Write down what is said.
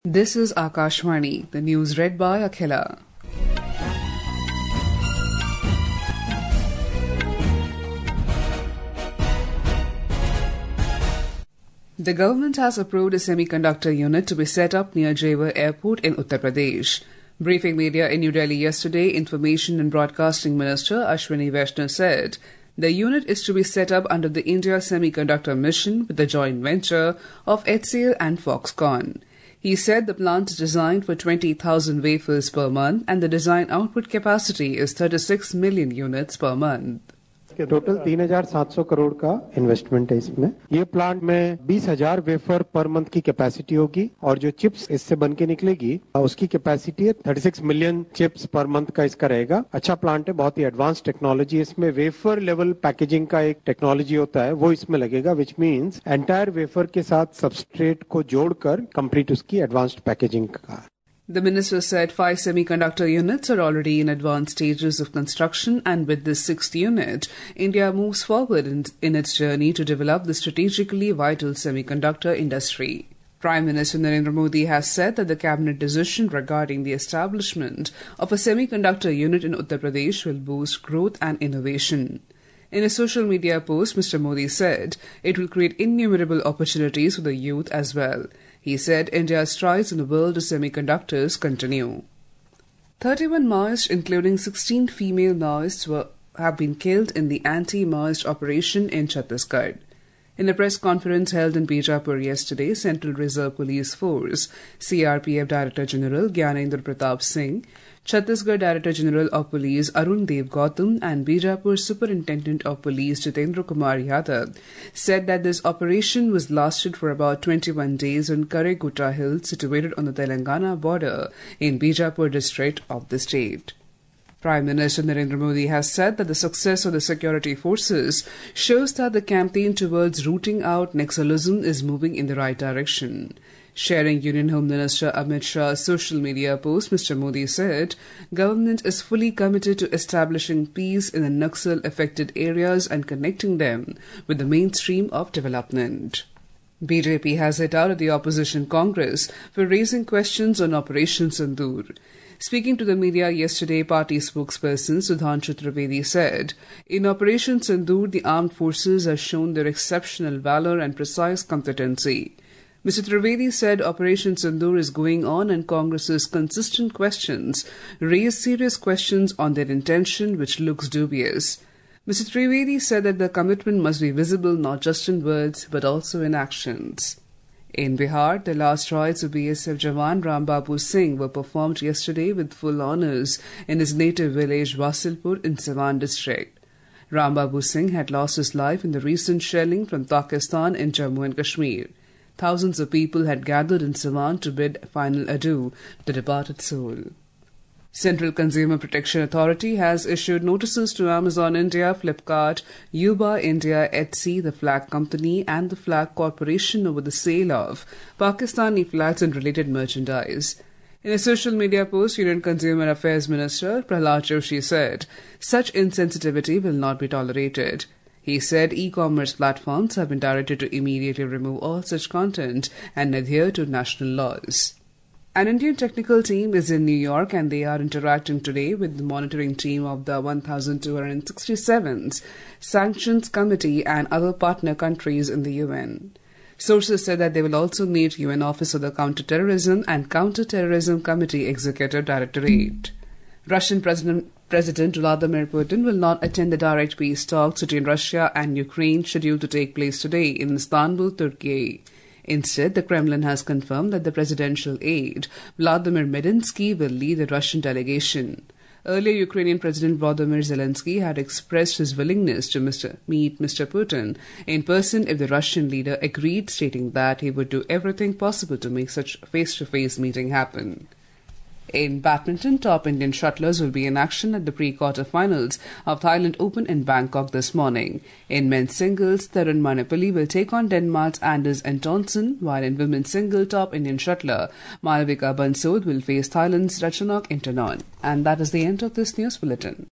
This is Akashvani, the news read by Akhila. The government has approved a semiconductor unit to be set up near Jewar Airport in Uttar Pradesh. Briefing media in New Delhi yesterday, Information and Broadcasting Minister Ashwini Vaishnaw said the unit is to be set up under the India Semiconductor Mission with the joint venture of HCL and Foxconn. He said the plant is designed for 20,000 wafers per month and the design output capacity is 36 million units per month. Total 3,700 crore का investment है इसमें। ये plant में 20,000 wafer per month की capacity होगी और जो chips इससे बन के निकलेगी उसकी कैपेसिटी है 36 मिलियन चिप्स पर मंथ का इसका रहेगा। अच्छा प्लांट है, बहुत ही एडवांस टेक्नोलॉजी है इसमें। वेफर लेवल पैकेजिंग का एक टेक्नोलॉजी होता है वो इसमें लगेगा, विच मीन्स एंटायर वेफर के साथ सबस्ट्रेट को जोड़कर कंप्लीट उसकी एडवांस्ड पैकेजिंग का। The minister said 5 semiconductor units are already in advanced stages of construction, and with this 6th unit, India moves forward in its journey to develop the strategically vital semiconductor industry. Prime Minister Narendra Modi has said that the cabinet decision regarding the establishment of a semiconductor unit in Uttar Pradesh will boost growth and innovation. In a social media post, Mr. Modi said it will create innumerable opportunities for the youth as well. He said India's strides in the world of semiconductors continue. 31 Maoists, including 16 female Maoists, have been killed in the anti-Maoist operation in Chhattisgarh. In a press conference held in Bijapur yesterday, Central Reserve Police Force CRPF Director General Gyanendra Pratap Singh, Chhattisgarh Director General of Police Arun Dev Gautam and Bijapur Superintendent of Police Jitendra Kumar Yadav said that this operation was lasted for about 21 days on Karegutta Hill, situated on the Telangana border in Bijapur district of the state. Prime Minister Narendra Modi has said that the success of the security forces shows that the campaign towards rooting out Naxalism is moving in the right direction. Sharing Union Home Minister Amit Shah's social media post, Mr. Modi said, government is fully committed to establishing peace in the Naxal-affected areas and connecting them with the mainstream of development. BJP has hit out at the opposition Congress for raising questions on Operation Sindoor. Speaking to the media yesterday, party spokesperson Sudhanshu Trivedi said, in Operation Sindoor, the armed forces have shown their exceptional valor and precise competency. Mr. Trivedi said Operation Sindoor is going on and Congress's consistent questions raise serious questions on their intention, which looks dubious. Mr. Trivedi said that the commitment must be visible not just in words but also in actions. In Bihar, the last rites of BSF Jawan Rambabu Singh were performed yesterday with full honours in his native village Wasilpur in Siwan district. Rambabu Singh had lost his life in the recent shelling from Pakistan in Jammu and Kashmir. Thousands of people had gathered in Siwan to bid final adieu to the departed soul. Central Consumer Protection Authority has issued notices to Amazon India, Flipkart, Yuba India, Etsy, the Flag Company and the Flag Corporation over the sale of Pakistani flags and related merchandise. In a social media post, Union Consumer Affairs Minister Prahlad Joshi said, such insensitivity will not be tolerated. He said e-commerce platforms have been directed to immediately remove all such content and adhere to national laws. An Indian technical team is in New York and they are interacting today with the monitoring team of the 1,267th Sanctions Committee and other partner countries in the UN. Sources said that they will also meet UN Office of the Counter-Terrorism and Counter-Terrorism Committee Executive Directorate. Russian President Vladimir Putin will not attend the direct peace talks between Russia and Ukraine scheduled to take place today in Istanbul, Turkey. Instead, the Kremlin has confirmed that the presidential aide, Vladimir Medinsky, will lead the Russian delegation. Earlier, Ukrainian President Volodymyr Zelensky had expressed his willingness to meet Mr. Putin in person if the Russian leader agreed, stating that he would do everything possible to make such a face-to-face meeting happen. In badminton, top Indian shuttlers will be in action at the pre-quarter-finals of Thailand Open in Bangkok this morning. In men's singles, Tarun Manipali will take on Denmark's Anders Antonsen, while in women's single, top Indian shuttler Malavika Bansod will face Thailand's Ratchanok Intanon. And that is the end of this news bulletin.